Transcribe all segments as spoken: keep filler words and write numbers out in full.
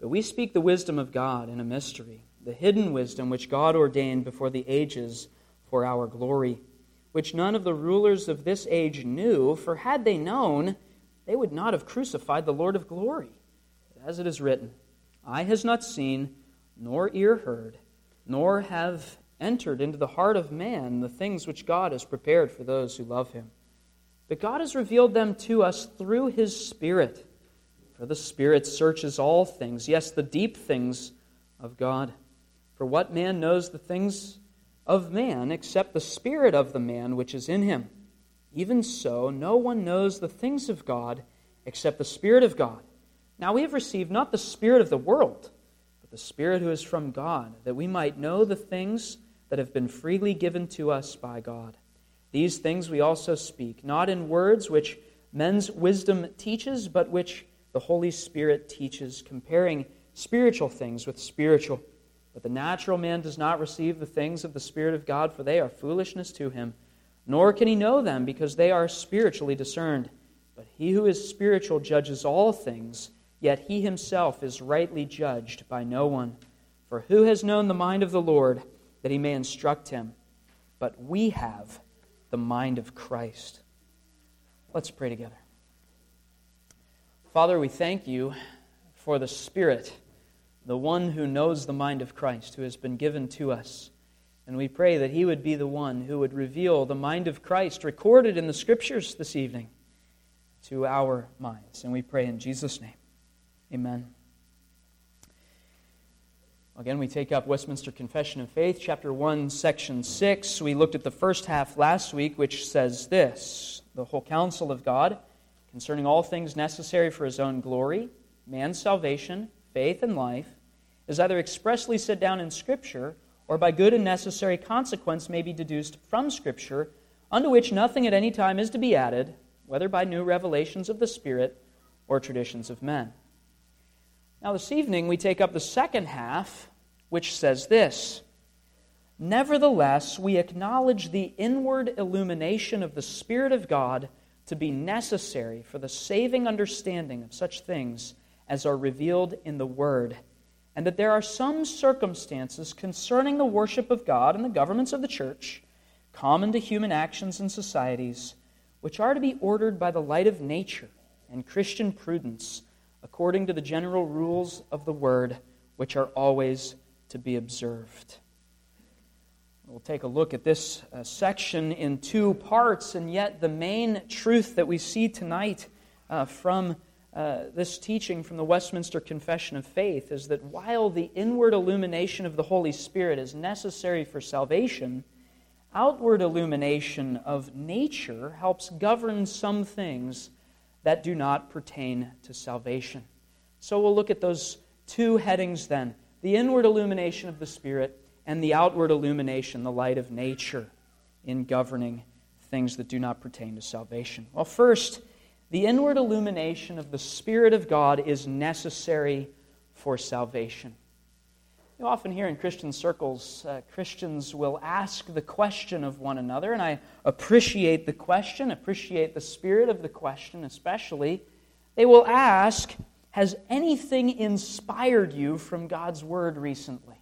But we speak the wisdom of God in a mystery, the hidden wisdom which God ordained before the ages for our glory, which none of the rulers of this age knew, for had they known, they would not have crucified the Lord of glory. But as it is written, eye has not seen, nor ear heard, nor have entered into the heart of man the things which God has prepared for those who love him. But God has revealed them to us through his Spirit. For the Spirit searches all things, yes, the deep things of God. For what man knows the things of man except the spirit of the man which is in him? Even so, no one knows the things of God except the Spirit of God. Now we have received not the spirit of the world, but the Spirit who is from God, that we might know the things that have been freely given to us by God. These things we also speak, not in words which men's wisdom teaches, but which the Holy Spirit teaches, comparing spiritual things with spiritual. But the natural man does not receive the things of the Spirit of God, for they are foolishness to him, nor can he know them, because they are spiritually discerned. But he who is spiritual judges all things, yet he himself is rightly judged by no one. For who has known the mind of the Lord, that he may instruct him? But we have the mind of Christ. Let's pray together. Father, we thank you for the Spirit, the one who knows the mind of Christ, who has been given to us. And we pray that he would be the one who would reveal the mind of Christ recorded in the Scriptures this evening to our minds. And we pray in Jesus' name. Amen. Again, we take up Westminster Confession of Faith, chapter one, section six. We looked at the first half last week, which says this: the whole counsel of God concerning all things necessary for his own glory, man's salvation, faith, and life, is either expressly set down in Scripture, or by good and necessary consequence may be deduced from Scripture, unto which nothing at any time is to be added, whether by new revelations of the Spirit or traditions of men. Now this evening we take up the second half, which says this: nevertheless, we acknowledge the inward illumination of the Spirit of God to be necessary for the saving understanding of such things as are revealed in the Word, and that there are some circumstances concerning the worship of God and the governments of the church, common to human actions and societies, which are to be ordered by the light of nature and Christian prudence, according to the general rules of the Word, which are always to be observed. We'll take a look at this uh, section in two parts, and yet the main truth that we see tonight uh, from uh, this teaching from the Westminster Confession of Faith is that while the inward illumination of the Holy Spirit is necessary for salvation, outward illumination of nature helps govern some things that do not pertain to salvation. So we'll look at those two headings then: the inward illumination of the Spirit and the outward illumination, the light of nature, in governing things that do not pertain to salvation. Well, first, the inward illumination of the Spirit of God is necessary for salvation. You often hear in Christian circles, uh, Christians will ask the question of one another, and I appreciate the question, appreciate the spirit of the question especially. They will ask, has anything inspired you from God's Word recently?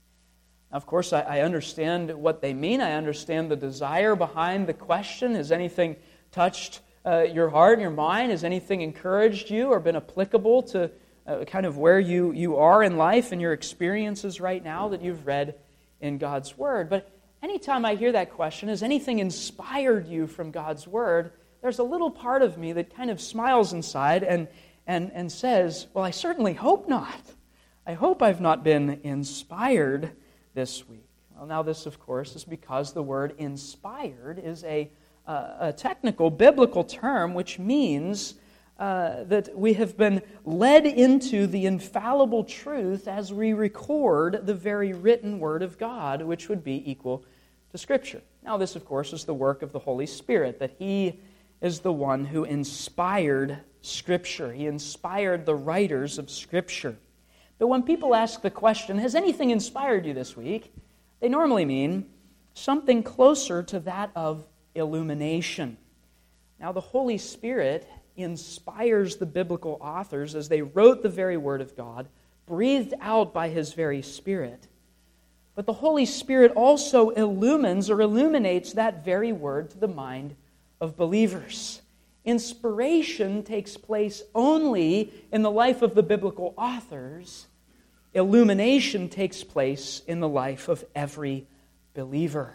Now, of course, I, I understand what they mean. I understand the desire behind the question. Has anything touched uh, your heart and your mind? Has anything encouraged you or been applicable to Uh, kind of where you, you are in life and your experiences right now that you've read in God's Word? But anytime I hear that question, has anything inspired you from God's Word, there's a little part of me that kind of smiles inside and, and, and says, well, I certainly hope not. I hope I've not been inspired this week. Well, now this, of course, is because the word inspired is a, uh, a technical biblical term which means Uh, that we have been led into the infallible truth as we record the very written Word of God, which would be equal to Scripture. Now this, of course, is the work of the Holy Spirit, that He is the one who inspired Scripture. He inspired the writers of Scripture. But when people ask the question, has anything inspired you this week? They normally mean something closer to that of illumination. Now the Holy Spirit inspires the biblical authors as they wrote the very Word of God breathed out by His very Spirit. But the Holy Spirit also illumines or illuminates that very word to the mind of believers. Inspiration takes place only in the life of the biblical authors. Illumination takes place in the life of every believer.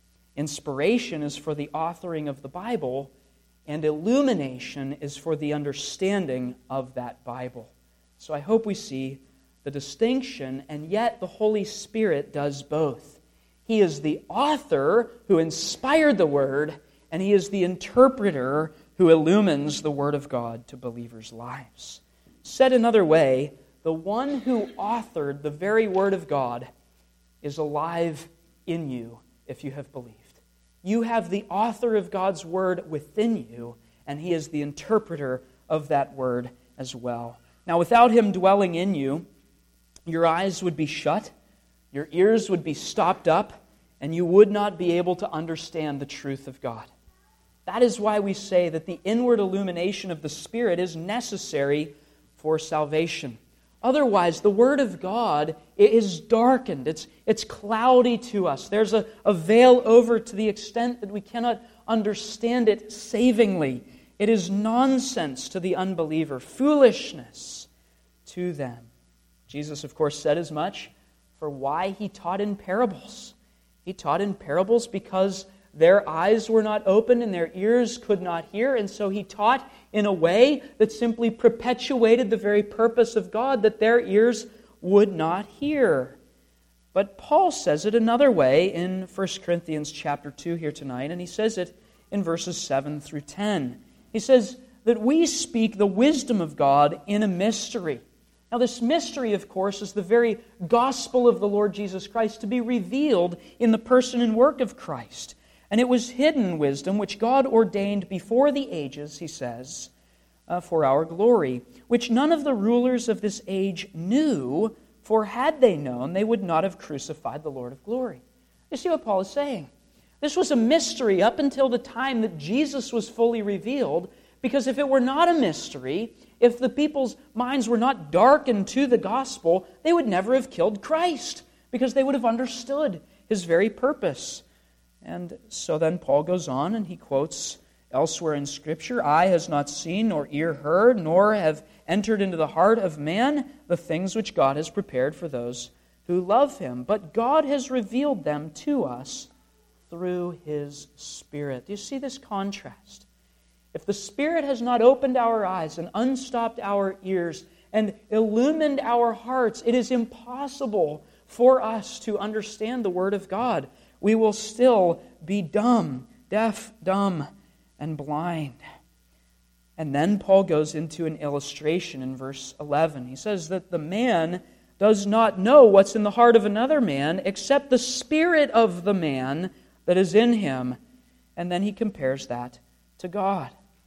Inspiration is for the authoring of the Bible, and illumination is for the understanding of that Bible. So I hope we see the distinction, and yet the Holy Spirit does both. He is the author who inspired the Word, and He is the interpreter who illumines the Word of God to believers' lives. Said another way, the one who authored the very Word of God is alive in you if you have believed. You have the author of God's Word within you, and He is the interpreter of that Word as well. Now, without Him dwelling in you, your eyes would be shut, your ears would be stopped up, and you would not be able to understand the truth of God. That is why we say that the inward illumination of the Spirit is necessary for salvation. Otherwise, the Word of God is darkened. It's, it's cloudy to us. There's a, a veil over to the extent that we cannot understand it savingly. It is nonsense to the unbeliever, foolishness to them. Jesus, of course, said as much for why He taught in parables. He taught in parables because their eyes were not opened and their ears could not hear, and so He taught in a way that simply perpetuated the very purpose of God, that their ears would not hear. But Paul says it another way in First Corinthians chapter two here tonight, and he says it in verses seven through ten. He says that we speak the wisdom of God in a mystery. Now, this mystery, of course, is the very gospel of the Lord Jesus Christ to be revealed in the person and work of Christ. And it was hidden wisdom which God ordained before the ages, he says, uh, for our glory, which none of the rulers of this age knew, for had they known, they would not have crucified the Lord of glory. You see what Paul is saying? This was a mystery up until the time that Jesus was fully revealed, because if it were not a mystery, if the people's minds were not darkened to the gospel, they would never have killed Christ, because they would have understood His very purpose. And so then Paul goes on and he quotes elsewhere in Scripture, "Eye has not seen, nor ear heard, nor have entered into the heart of man the things which God has prepared for those who love Him. But God has revealed them to us through His Spirit." Do you see this contrast? If the Spirit has not opened our eyes and unstopped our ears and illumined our hearts, it is impossible for us to understand the Word of God. We will still be dumb, deaf, dumb, and blind. And then Paul goes into an illustration in verse eleven. He says that the man does not know what's in the heart of another man except the spirit of the man that is in him. And then he compares that to God.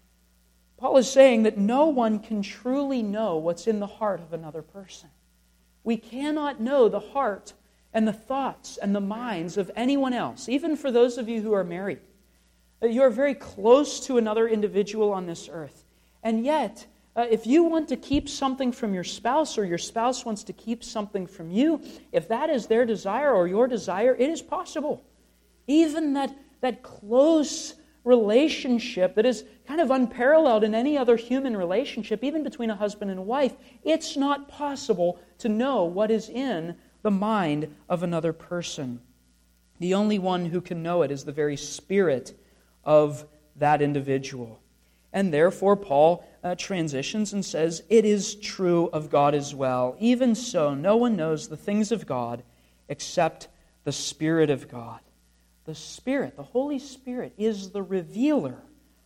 Paul is saying that no one can truly know what's in the heart of another person. We cannot know the heart and the thoughts and the minds of anyone else, even for those of you who are married. You are very close to another individual on this earth. And yet, uh, if you want to keep something from your spouse, or your spouse wants to keep something from you, if that is their desire or your desire, it is possible. Even that, that close relationship that is kind of unparalleled in any other human relationship, even between a husband and a wife, it's not possible to know what is in the mind of another person. The only one who can know it is the very spirit of that individual. And therefore, Paul uh, transitions and says, it is true of God as well. Even so, no one knows the things of God except the Spirit of God. The Spirit, the Holy Spirit, is the revealer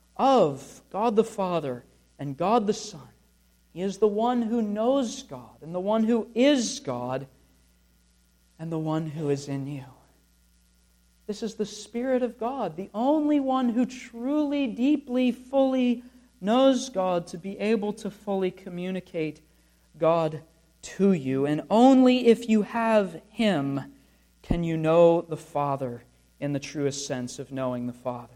of God the Father and God the Son. He is the one who knows God and the one who is God and the one who is in you. This is the Spirit of God, the only one who truly, deeply, fully knows God, to be able to fully communicate God to you. And only if you have Him can you know the Father in the truest sense of knowing the Father.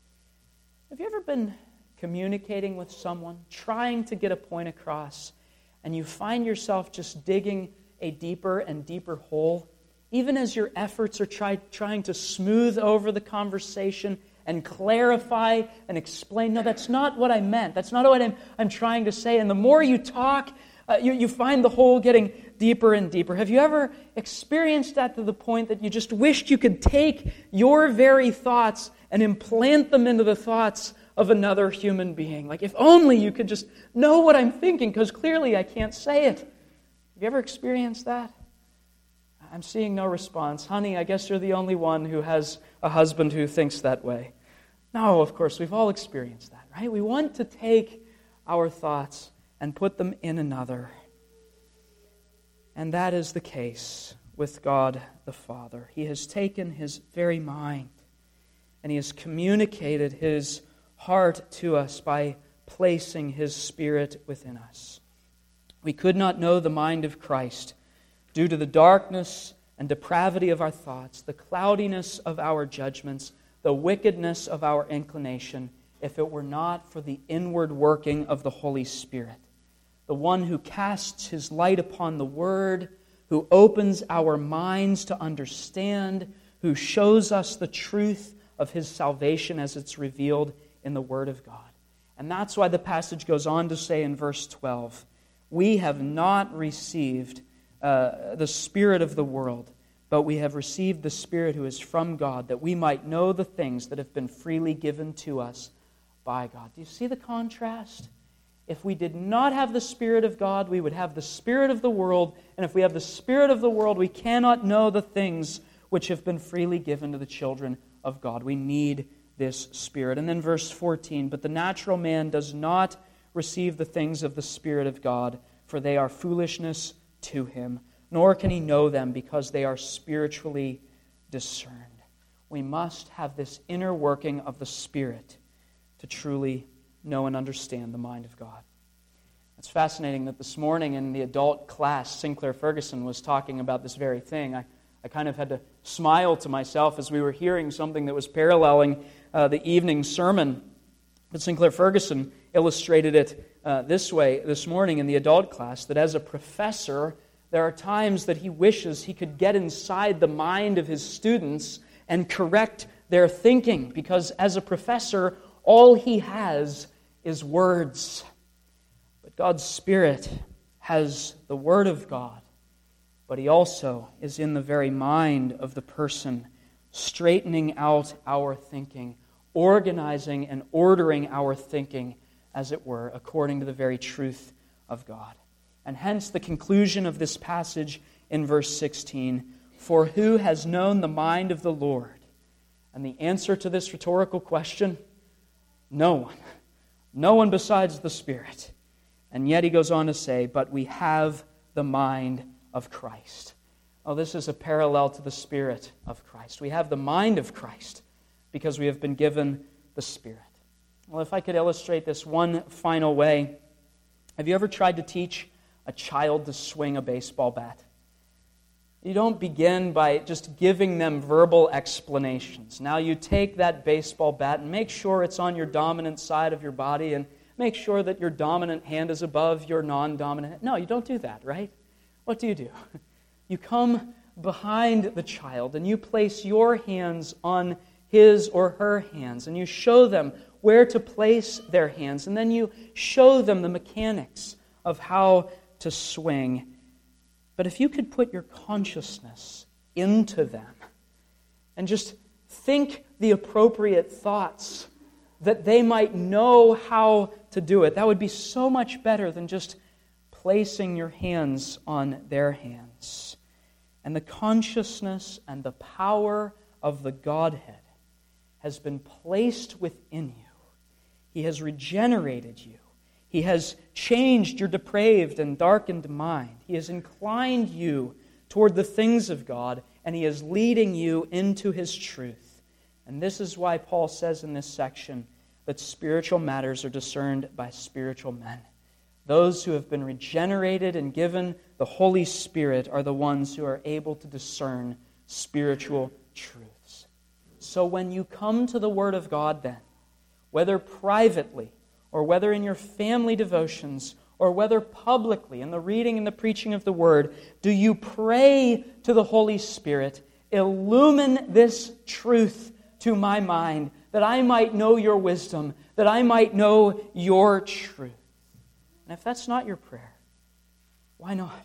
Have you ever been communicating with someone, trying to get a point across, and you find yourself just digging a deeper and deeper hole, even as your efforts are try, trying to smooth over the conversation and clarify and explain, no, that's not what I meant. That's not what I'm, I'm trying to say. And the more you talk, uh, you, you find the hole getting deeper and deeper. Have you ever experienced that to the point that you just wished you could take your very thoughts and implant them into the thoughts of another human being? Like, if only you could just know what I'm thinking, because clearly I can't say it. Have you ever experienced that? I'm seeing no response. Honey, I guess you're the only one who has a husband who thinks that way. No, of course, we've all experienced that, right? We want to take our thoughts and put them in another. And that is the case with God the Father. He has taken His very mind, and He has communicated His heart to us by placing His Spirit within us. We could not know the mind of Christ due to the darkness and depravity of our thoughts, the cloudiness of our judgments, the wickedness of our inclination, if it were not for the inward working of the Holy Spirit, the one who casts His light upon the Word, who opens our minds to understand, who shows us the truth of His salvation as it's revealed in the Word of God. And that's why the passage goes on to say in verse twelve, we have not received uh, the spirit of the world, but we have received the Spirit who is from God, that we might know the things that have been freely given to us by God. Do you see the contrast? If we did not have the Spirit of God, we would have the spirit of the world, and if we have the spirit of the world, we cannot know the things which have been freely given to the children of God. We need this Spirit. And then verse fourteen, but the natural man does not receive the things of the Spirit of God, for they are foolishness to him, nor can he know them because they are spiritually discerned. We must have this inner working of the Spirit to truly know and understand the mind of God. It's fascinating that this morning in the adult class, Sinclair Ferguson was talking about this very thing. I, I kind of had to smile to myself as we were hearing something that was paralleling uh, the evening sermon. But Sinclair Ferguson illustrated it uh, this way this morning in the adult class, that as a professor, there are times that he wishes he could get inside the mind of his students and correct their thinking, because as a professor, all he has is words. But God's Spirit has the Word of God, but He also is in the very mind of the person, straightening out our thinking, organizing and ordering our thinking, as it were, according to the very truth of God. And hence the conclusion of this passage in verse sixteen, for who has known the mind of the Lord? And the answer to this rhetorical question, no one. No one besides the Spirit. And yet he goes on to say, but we have the mind of Christ. Oh, this is a parallel to the Spirit of Christ. We have the mind of Christ because we have been given the Spirit. Well, if I could illustrate this one final way, have you ever tried to teach a child to swing a baseball bat? You don't begin by just giving them verbal explanations. Now you take that baseball bat and make sure it's on your dominant side of your body and make sure that your dominant hand is above your non-dominant. No, you don't do that, right? What do you do? You come behind the child and you place your hands on his or her hands and you show them where to place their hands, and then you show them the mechanics of how to swing. But if you could put your consciousness into them and just think the appropriate thoughts that they might know how to do it, that would be so much better than just placing your hands on their hands. And the consciousness and the power of the Godhead has been placed within you. He has regenerated you. He has changed your depraved and darkened mind. He has inclined you toward the things of God, and He is leading you into His truth. And this is why Paul says in this section that spiritual matters are discerned by spiritual men. Those who have been regenerated and given the Holy Spirit are the ones who are able to discern spiritual truths. So when you come to the Word of God then, whether privately or whether in your family devotions or whether publicly in the reading and the preaching of the Word, do you pray to the Holy Spirit, illumine this truth to my mind, that I might know your wisdom, that I might know your truth? And if that's not your prayer, why not?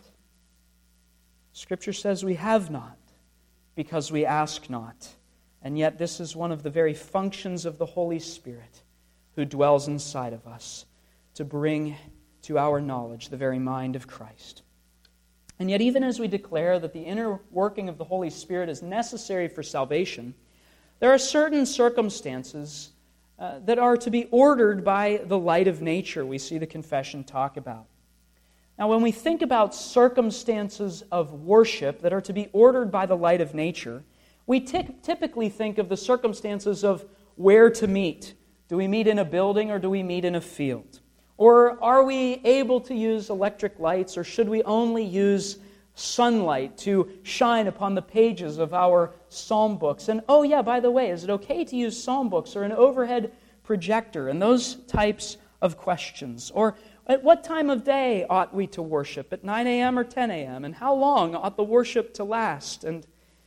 Scripture says we have not because we ask not. And yet this is one of the very functions of the Holy Spirit who dwells inside of us to bring to our knowledge the very mind of Christ. And yet even as we declare that the inner working of the Holy Spirit is necessary for salvation, there are certain circumstances uh, that are to be ordered by the light of nature we see the confession talk about. Now, when we think about circumstances of worship that are to be ordered by the light of nature, we t- typically think of the circumstances of where to meet. Do we meet in a building or do we meet in a field? Or are we able to use electric lights, or should we only use sunlight to shine upon the pages of our psalm books? And oh yeah, by the way, is it okay to use psalm books or an overhead projector? And those types of questions. Or at what time of day ought we to worship? At nine a.m. or ten a.m.? And how long ought the worship to last? And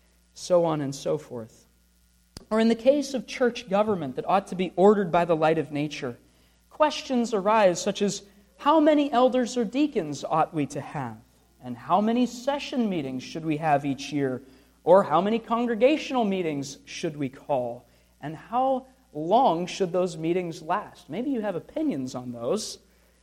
so on and so forth. Or in the case of church government that ought to be ordered by the light of nature, questions arise such as, how many elders or deacons ought we to have? And how many session meetings should we have each year? Or how many congregational meetings should we call? And how long should those meetings last? Maybe you have opinions on those,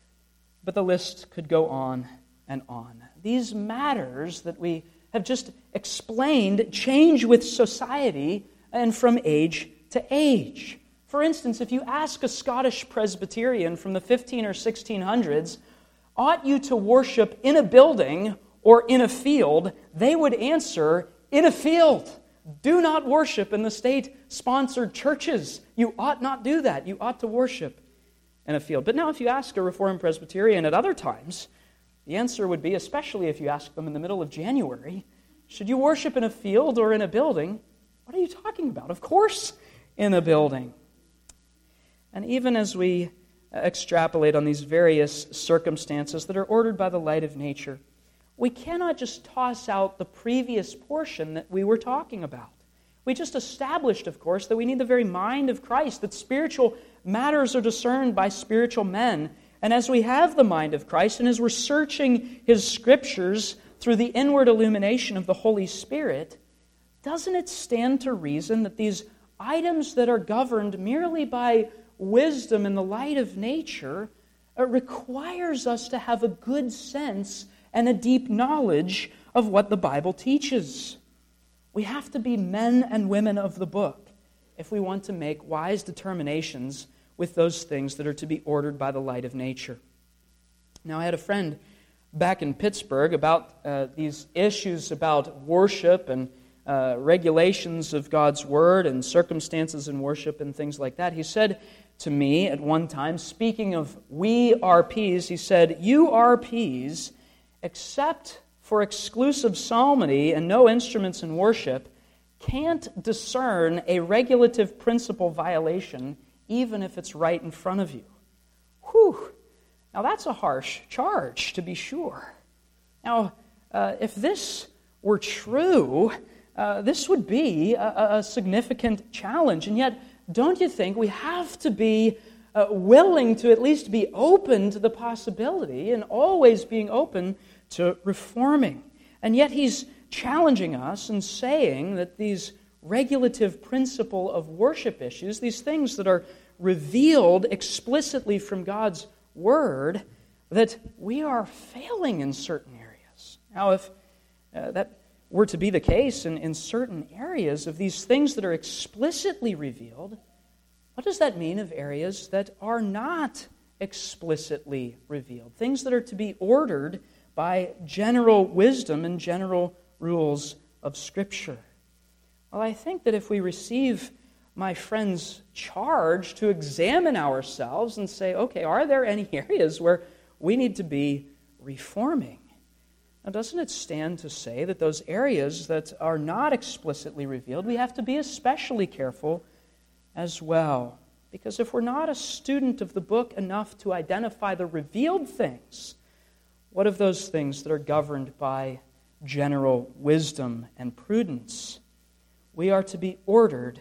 but the list could go on and on. These matters that we have just explained change with society and from age to age. For instance, if you ask a Scottish Presbyterian from the fifteen or sixteen hundreds, ought you to worship in a building or in a field, they would answer, in a field. Do not worship in the state-sponsored churches. You ought not do that. You ought to worship in a field. But now if you ask a Reformed Presbyterian at other times, the answer would be, especially if you ask them in the middle of January, should you worship in a field or in a building? What are you talking about? Of course, in a building. And even as we extrapolate on these various circumstances that are ordered by the light of nature, we cannot just toss out the previous portion that we were talking about. We just established, of course, that we need the very mind of Christ, that spiritual matters are discerned by spiritual men. And as we have the mind of Christ, and as we're searching His Scriptures through the inward illumination of the Holy Spirit, doesn't it stand to reason that these items that are governed merely by wisdom in the light of nature uh, requires us to have a good sense and a deep knowledge of what the Bible teaches? We have to be men and women of the book if we want to make wise determinations with those things that are to be ordered by the light of nature. Now, I had a friend back in Pittsburgh about uh, these issues about worship and uh, regulations of God's Word and circumstances in worship and things like that. He said to me at one time, speaking of we R Ps, he said, "You R Ps, except for exclusive psalmody and no instruments in worship, can't discern a regulative principle violation even if it's right in front of you." Whew! Now that's a harsh charge, to be sure. Now, uh, if this were true, uh, this would be a, a significant challenge. And yet, don't you think we have to be uh, willing to at least be open to the possibility and always being open to reforming? And yet he's challenging us and saying that these regulative principle of worship issues, these things that are revealed explicitly from God's Word, that we are failing in certain areas. Now, if uh, that were to be the case in, in certain areas of these things that are explicitly revealed, what does that mean of areas that are not explicitly revealed? Things that are to be ordered by general wisdom and general rules of Scripture. Well, I think that if we receive my friend's charge to examine ourselves and say, okay, are there any areas where we need to be reforming? Now, doesn't it stand to say that those areas that are not explicitly revealed, we have to be especially careful as well? Because if we're not a student of the book enough to identify the revealed things, what of those things that are governed by general wisdom and prudence? We are to be ordered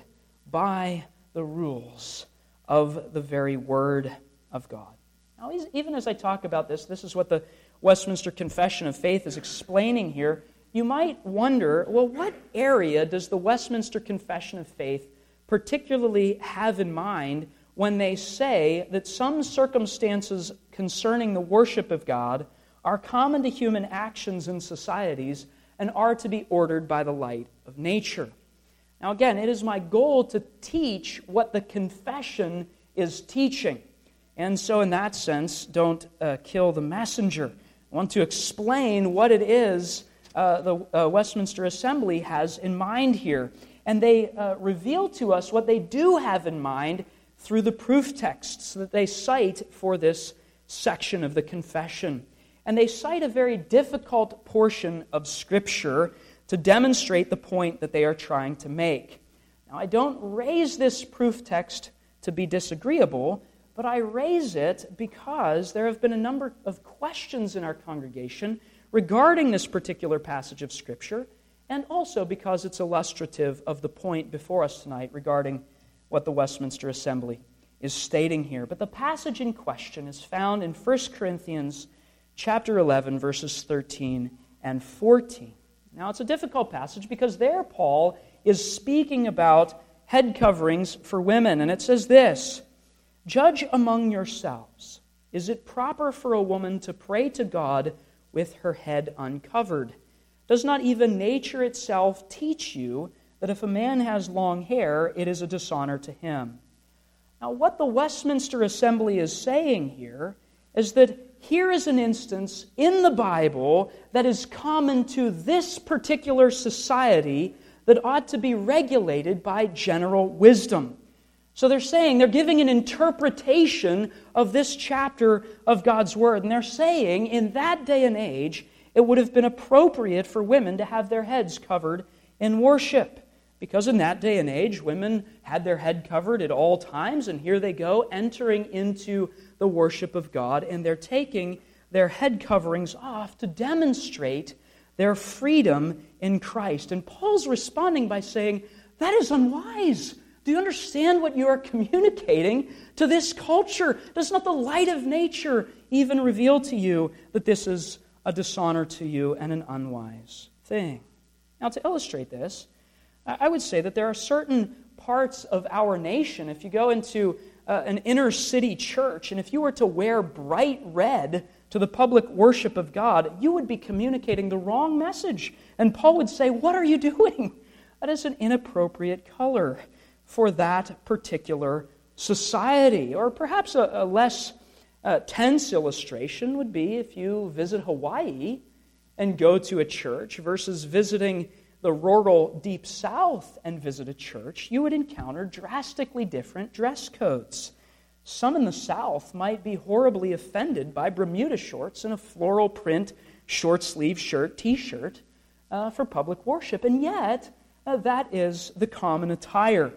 by the rules of the very Word of God. Now, even as I talk about this, this is what the Westminster Confession of Faith is explaining here. You might wonder, well, what area does the Westminster Confession of Faith particularly have in mind when they say that some circumstances concerning the worship of God are common to human actions in societies and are to be ordered by the light of nature? Now again, it is my goal to teach what the confession is teaching. And so in that sense, don't uh, kill the messenger. I want to explain what it is uh, the uh, Westminster Assembly has in mind here. And they uh, reveal to us what they do have in mind through the proof texts that they cite for this section of the confession. And they cite a very difficult portion of Scripture to demonstrate the point that they are trying to make. Now, I don't raise this proof text to be disagreeable, but I raise it because there have been a number of questions in our congregation regarding this particular passage of Scripture, and also because it's illustrative of the point before us tonight regarding what the Westminster Assembly is stating here. But the passage in question is found in First Corinthians chapter eleven, verses thirteen and fourteen. Now, it's a difficult passage because there Paul is speaking about head coverings for women, and it says this: "Judge among yourselves, is it proper for a woman to pray to God with her head uncovered? Does not even nature itself teach you that if a man has long hair, it is a dishonor to him?" Now, what the Westminster Assembly is saying here is that here is an instance in the Bible that is common to this particular society that ought to be regulated by general wisdom. So they're saying, they're giving an interpretation of this chapter of God's Word, and they're saying in that day and age, it would have been appropriate for women to have their heads covered in worship. Because in that day and age, women had their head covered at all times, and here they go entering into the worship of God, and they're taking their head coverings off to demonstrate their freedom in Christ. And Paul's responding by saying, that is unwise. Do you understand what you are communicating to this culture? Does not the light of nature even reveal to you that this is a dishonor to you and an unwise thing? Now, to illustrate this, I would say that there are certain parts of our nation, if you go into uh, an inner city church, and if you were to wear bright red to the public worship of God, you would be communicating the wrong message. And Paul would say, what are you doing? That is an inappropriate color for that particular society. Or perhaps a, a less uh, tense illustration would be if you visit Hawaii and go to a church versus visiting the rural deep south and visit a church, you would encounter drastically different dress codes. Some in the south might be horribly offended by Bermuda shorts and a floral print short-sleeve shirt, t-shirt, uh, for public worship. And yet, uh, that is the common attire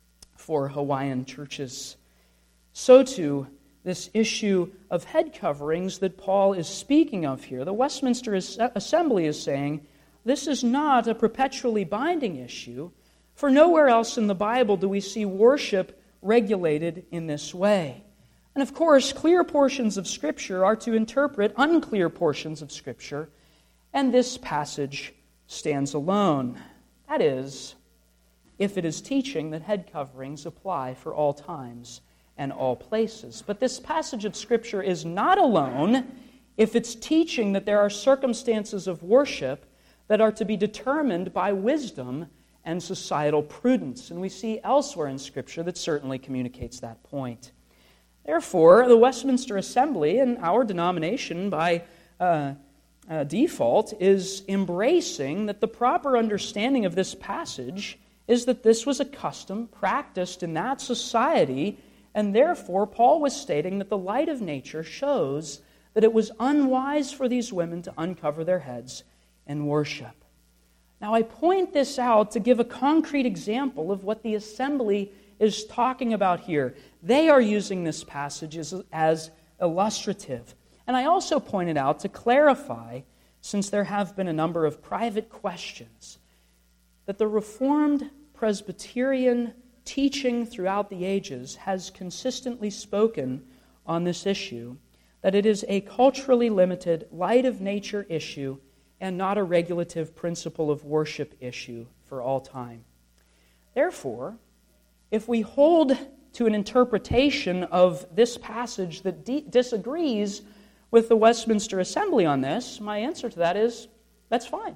for Hawaiian churches. So too, this issue of head coverings that Paul is speaking of here, the Westminster Assembly is saying, this is not a perpetually binding issue, for nowhere else in the Bible do we see worship regulated in this way. And of course, clear portions of Scripture are to interpret unclear portions of Scripture, and this passage stands alone. That is, if it is teaching that head coverings apply for all times and all places. But this passage of Scripture is not alone if it's teaching that there are circumstances of worship that are to be determined by wisdom and societal prudence. And we see elsewhere in Scripture that certainly communicates that point. Therefore, the Westminster Assembly and our denomination by uh, uh, default is embracing that the proper understanding of this passage is that this was a custom practiced in that society, and therefore Paul was stating that the light of nature shows that it was unwise for these women to uncover their heads and worship. Now, I point this out to give a concrete example of what the assembly is talking about here. They are using this passage as, as illustrative. And I also pointed out, to clarify, since there have been a number of private questions, that the Reformed Presbyterian teaching throughout the ages has consistently spoken on this issue, that it is a culturally limited, light of nature issue and not a regulative principle of worship issue for all time. Therefore, if we hold to an interpretation of this passage that de- disagrees with the Westminster Assembly on this, my answer to that is, that's fine.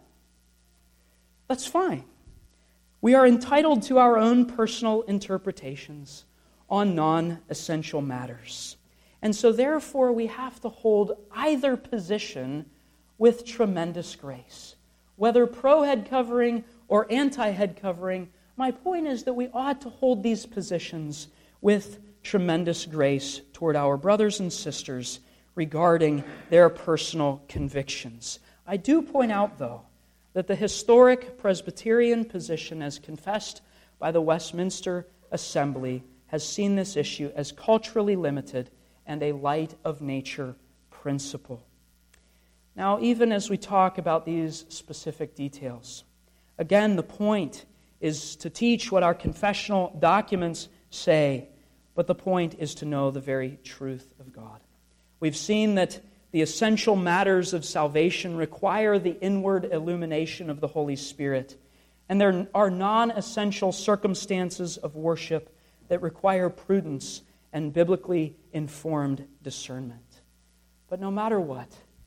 That's fine. We are entitled to our own personal interpretations on non-essential matters. And so therefore we have to hold either position with tremendous grace. Whether pro-head covering or anti-head covering, my point is that we ought to hold these positions with tremendous grace toward our brothers and sisters regarding their personal convictions. I do point out, though, that the historic Presbyterian position as confessed by the Westminster Assembly has seen this issue as culturally limited and a light of nature principle. Now, even as we talk about these specific details, again, the point is to teach what our confessional documents say, but the point is to know the very truth of God. We've seen that the essential matters of salvation require the inward illumination of the Holy Spirit, and there are non-essential circumstances of worship that require prudence and biblically informed discernment. But no matter what,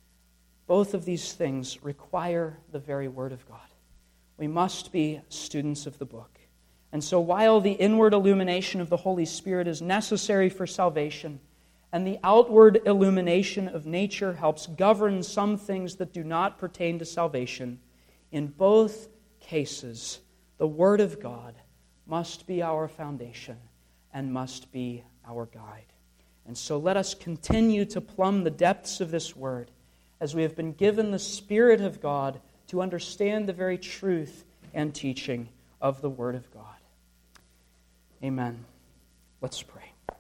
both of these things require the very Word of God. We must be students of the book. And so while the inward illumination of the Holy Spirit is necessary for salvation, and the outward illumination of nature helps govern some things that do not pertain to salvation, in both cases, the Word of God must be our foundation and must be our guide. And so let us continue to plumb the depths of this Word as we have been given the Spirit of God to understand the very truth and teaching of the Word of God. Amen. Let's pray.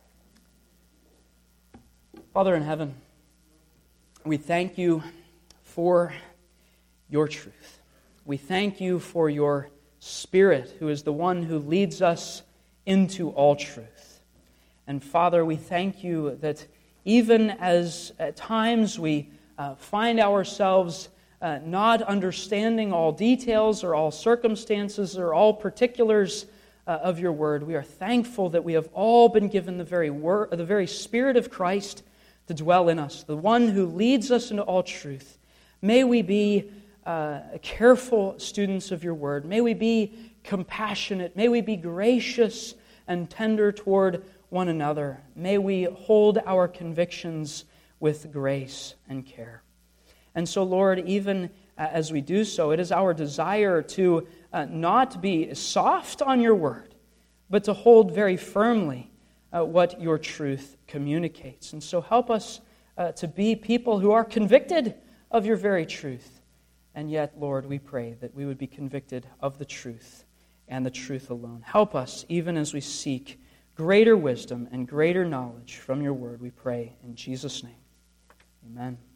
Father in heaven, we thank you for your truth. We thank you for your Spirit, who is the one who leads us into all truth. And Father, we thank you that even as at times we uh, find ourselves uh, not understanding all details or all circumstances or all particulars uh, of your word, we are thankful that we have all been given the very word, the very Spirit of Christ to dwell in us, the one who leads us into all truth. May we be uh, careful students of your word. May we be compassionate. May we be gracious and tender toward one another. May we hold our convictions with grace and care. And so, Lord, even as we do so, it is our desire to uh, not be soft on your word, but to hold very firmly uh, what your truth communicates. And so help us uh, to be people who are convicted of your very truth. And yet, Lord, we pray that we would be convicted of the truth and the truth alone. Help us even as we seek greater wisdom and greater knowledge from your word, we pray in Jesus' name. Amen.